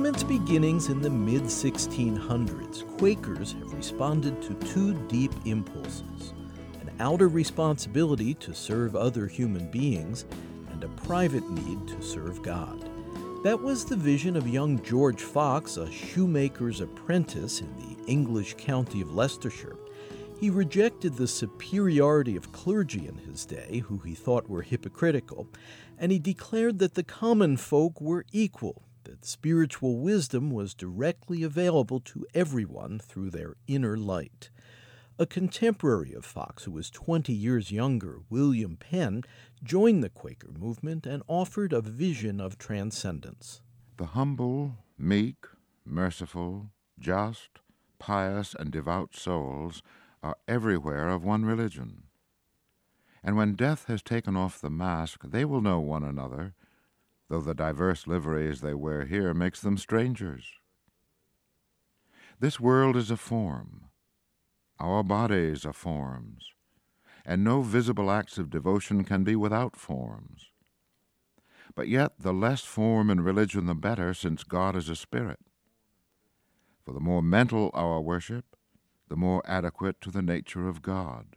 From its beginnings in the mid-1600s, Quakers have responded to two deep impulses: an outer responsibility to serve other human beings and a private need to serve God. That was the vision of young George Fox, a shoemaker's apprentice in the English county of Leicestershire. He rejected the superiority of clergy in his day, who he thought were hypocritical, and he declared that the common folk were equal, that spiritual wisdom was directly available to everyone through their inner light. A contemporary of Fox, who was 20 years younger, William Penn, joined the Quaker movement and offered a vision of transcendence. The humble, meek, merciful, just, pious, and devout souls are everywhere of one religion. And when death has taken off the mask, they will know one another, though the diverse liveries they wear here makes them strangers. This world is a form. Our bodies are forms, and no visible acts of devotion can be without forms. But yet the less form in religion the better, since God is a spirit. For the more mental our worship, the more adequate to the nature of God.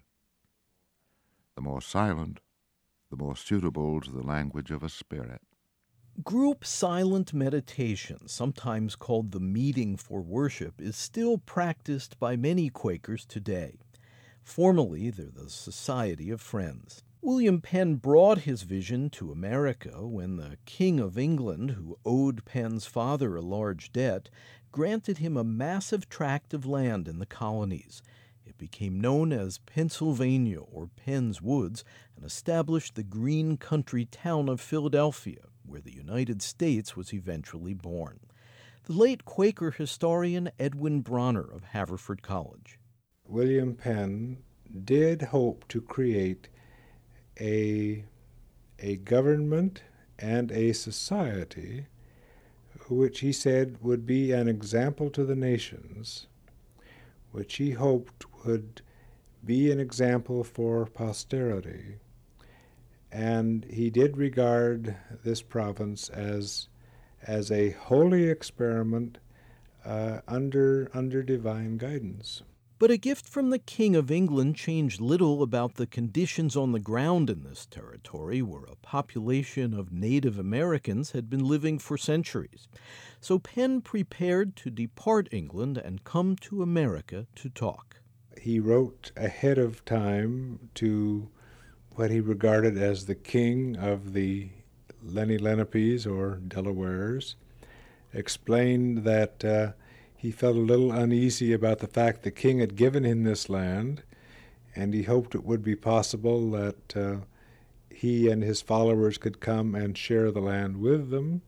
The more silent, the more suitable to the language of a spirit. Group silent meditation, sometimes called the meeting for worship, is still practiced by many Quakers today. Formally, they're the Society of Friends. William Penn brought his vision to America when the King of England, who owed Penn's father a large debt, granted him a massive tract of land in the colonies. It became known as Pennsylvania, or Penn's Woods, and established the green country town of Philadelphia, where the United States was eventually born. The late Quaker historian Edwin Bronner of Haverford College. William Penn did hope to create a government and a society which he said would be an example to the nations, which he hoped would be an example for posterity. And he did regard this province as a holy experiment under divine guidance. But a gift from the King of England changed little about the conditions on the ground in this territory, where a population of Native Americans had been living for centuries. So Penn prepared to depart England and come to America to talk. He wrote ahead of time to what he regarded as the king of the Lenni Lenapes, or Delawares, explained that he felt a little uneasy about the fact the king had given him this land, and he hoped it would be possible that he and his followers could come and share the land with them.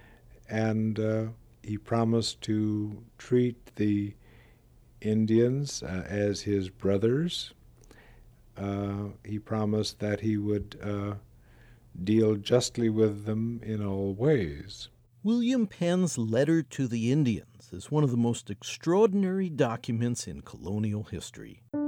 And he promised to treat the Indians as his brothers. He promised that he would deal justly with them in all ways. William Penn's Letter to the Indians is one of the most extraordinary documents in colonial history.